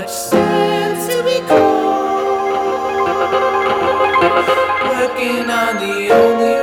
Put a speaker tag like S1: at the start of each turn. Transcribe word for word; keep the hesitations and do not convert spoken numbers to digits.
S1: much sense to be called. Working on the only